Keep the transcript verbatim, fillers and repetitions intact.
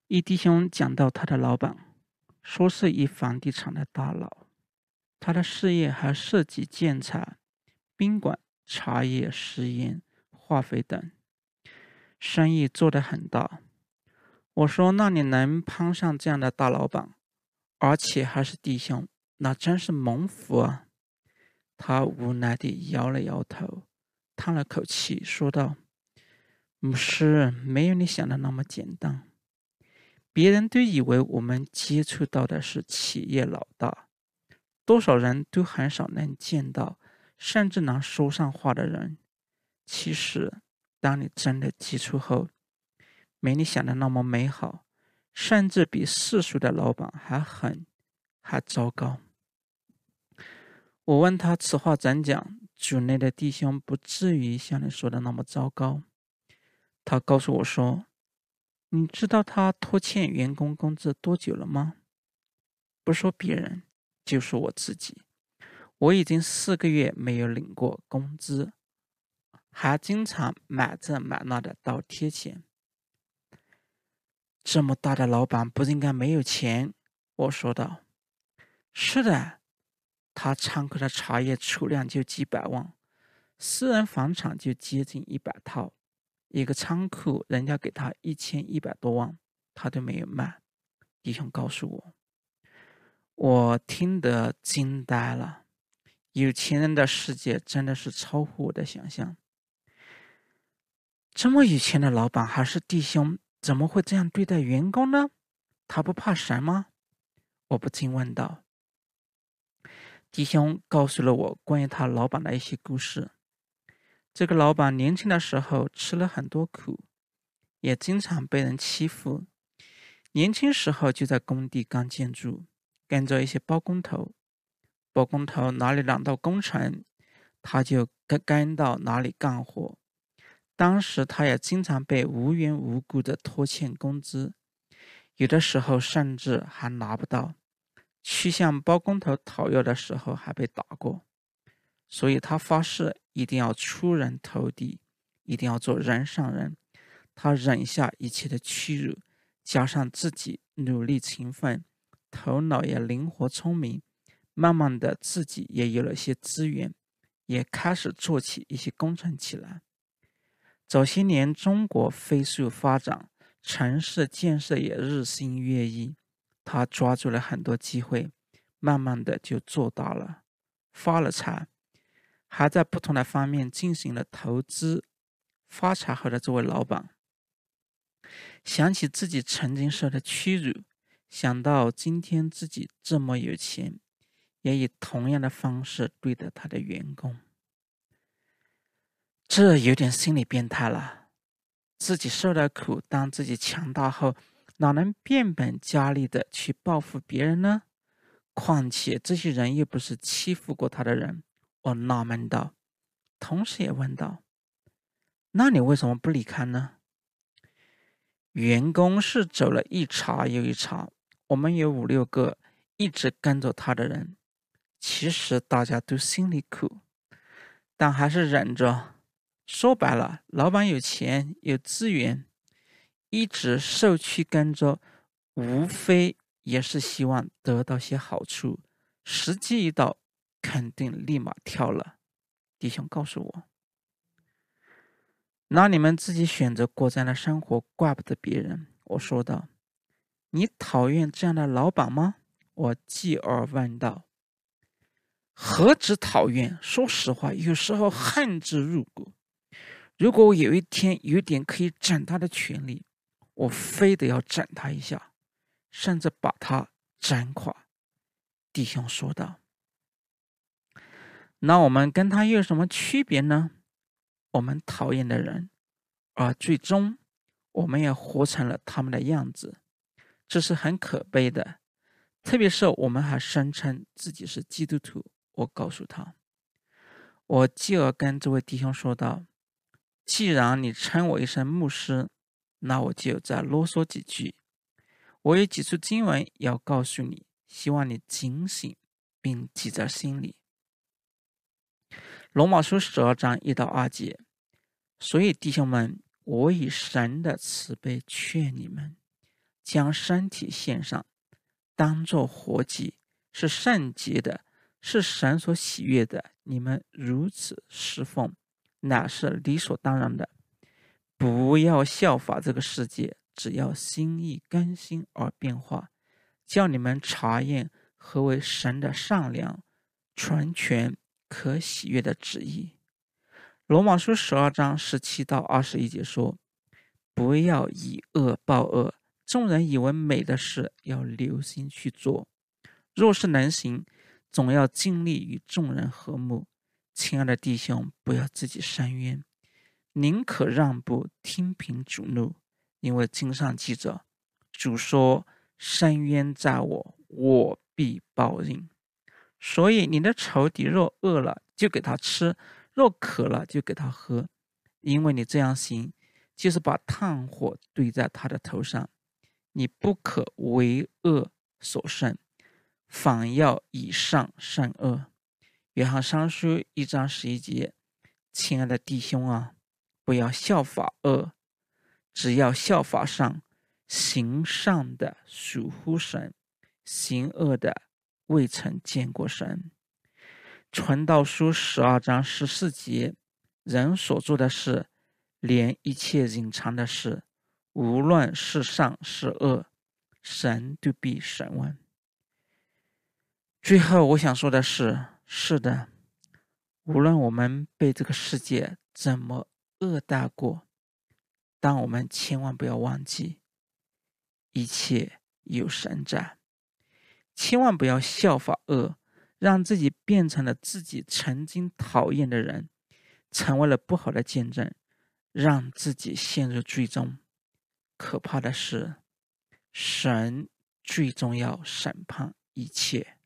一弟兄讲到他的老板，说是一房地产的大佬，他的事业还涉及建材、宾馆、茶叶、食盐、化肥等，生意做得很大。我说那你能攀上这样的大老板，而且还是弟兄，那真是蒙福啊。他无奈地摇了摇头，叹了口气，说道：牧师，没有你想的那么简单。别人都以为我们接触到的是企业老大，多少人都很少能见到甚至能说上话的人。其实当你真的接触后，没你想的那么美好，甚至比世俗的老板还狠还糟糕。我问他此话怎讲，主内的弟兄不至于像你说的那么糟糕。他告诉我说，你知道他拖欠员工工资多久了吗？不说别人，就说我自己，我已经四个月没有领过工资，还经常买这买那的倒贴钱。这么大的老板不应该没有钱，我说道。是的，他仓库的茶叶储量就几百万，私人房产就接近一百套，一个仓库人家给他一千一百多万，他都没有卖。弟兄告诉我，我听得惊呆了。有钱人的世界真的是超乎我的想象。这么有钱的老板还是弟兄，怎么会这样对待员工呢？他不怕神吗？我不禁问道。弟兄告诉了我关于他老板的一些故事。这个老板年轻的时候吃了很多苦，也经常被人欺负。年轻时候就在工地干建筑，跟着一些包工头，包工头哪里揽到工程，他就跟跟到哪里干活。当时他也经常被无缘无故的拖欠工资，有的时候甚至还拿不到，去向包工头讨要的时候还被打过。所以他发誓一定要出人头地，一定要做人上人。他忍下一切的屈辱，加上自己努力勤奋，头脑也灵活聪明，慢慢的自己也有了些资源，也开始做起一些工程起来。早些年中国飞速发展，城市建设也日新月异，他抓住了很多机会，慢慢的就做大了，发了财，还在不同的方面进行了投资。发财后的这位老板想起自己曾经受的屈辱，想到今天自己这么有钱，也以同样的方式对待他的员工。这有点心理变态了。自己受的苦，当自己强大后，哪能变本加厉的去报复别人呢？况且这些人又不是欺负过他的人。我纳闷道，同时也问道，那你为什么不离开呢？员工是走了一茬又一茬，我们有五六个一直跟着他的人，其实大家都心里苦，但还是忍着。说白了，老板有钱有资源，一直受屈跟着，无非也是希望得到些好处，时机一到，肯定立马跳了。弟兄告诉我，那你们自己选择过这样的生活，怪不得别人。我说道。你讨厌这样的老板吗？我继而问道。何止讨厌，说实话，有时候恨之入骨。如果我有一天有点可以整他的权利，我非得要整他一下，甚至把他整垮。弟兄说道。那我们跟他又有什么区别呢？我们讨厌的人，而最终我们也活成了他们的样子，这是很可悲的。特别是我们还声称自己是基督徒。我告诉他，我继而跟这位弟兄说道，既然你称我一声牧师，那我就再啰嗦几句。我有几处经文要告诉你，希望你警醒并记在心里。罗马书十二章一到二节，所以弟兄们，我以神的慈悲劝你们， 将身体献上，当作活祭，是圣洁的，是神所喜悦的。你们如此侍奉，乃是理所当然的。不要效法这个世界，只要心意更新而变化，叫你们查验何为神的善良、纯全、可喜悦的旨意。罗马书十二章十七到二十一节说，不要以恶报恶，众人以为美的事，要留心去做。若是能行，总要尽力与众人和睦。亲爱的弟兄，不要自己伸冤，宁可让步，听凭主怒。因为经上记着，主说，伸冤在我，我必报应。所以你的仇敌若饿了，就给他吃，若渴了，就给他喝。因为你这样行，就是把炭火堆在他的头上。你不可为恶所胜，反要以善胜恶。约翰三书一章十一节，亲爱的弟兄啊，不要效法恶，只要效法善。行善的属乎神，行恶的未曾见过神。传道书十二章十四节，人所做的事，连一切隐藏的事，无论是善是恶，神都必审问。最后我想说的是，是的，无论我们被这个世界怎么恶待过，但我们千万不要忘记，一切有神在。千万不要效法恶，让自己变成了自己曾经讨厌的人，成为了不好的见证，让自己陷入罪中。可怕的是，神最终要审判一切。